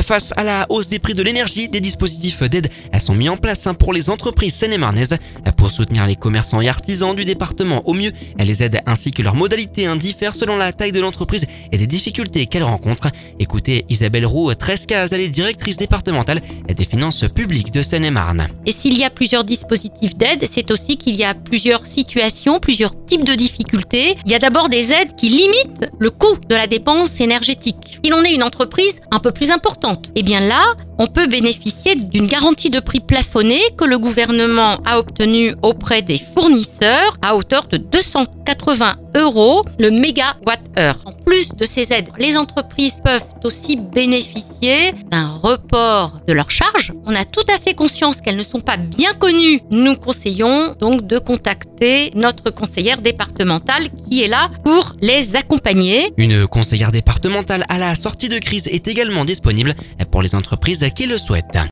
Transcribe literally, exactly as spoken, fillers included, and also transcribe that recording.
Face à la hausse des prix de l'énergie, des dispositifs d'aide sont mis en place pour les entreprises seine-et-marnaises. Pour soutenir les commerçants et artisans du département au mieux, les aides ainsi que leurs modalités diffèrent selon la taille de l'entreprise et des difficultés qu'elle rencontre. Écoutez Isabelle Roux Trescaz, elle est directrice départementale des finances publiques de Seine-et-Marne. Et s'il y a plusieurs dispositifs d'aide, c'est aussi qu'il y a plusieurs situations, plusieurs types de difficultés. Il y a d'abord des aides qui limitent le coût de la dépense énergétique. Si l'on est une entreprise un peu plus importante, eh bien là, on peut bénéficier d'une garantie de prix plafonnée que le gouvernement a obtenue auprès des fournisseurs à hauteur de deux cent quatre-vingts euros le mégawatt-heure. En plus de ces aides, les entreprises peuvent aussi bénéficier d'un report de leurs charges. On a tout à fait conscience qu'elles ne sont pas bien connues. Nous conseillons donc de contacter notre conseillère départementale qui est là pour les accompagner. Une conseillère départementale à la sortie de crise est également disponible pour les entreprises qui le souhaitent.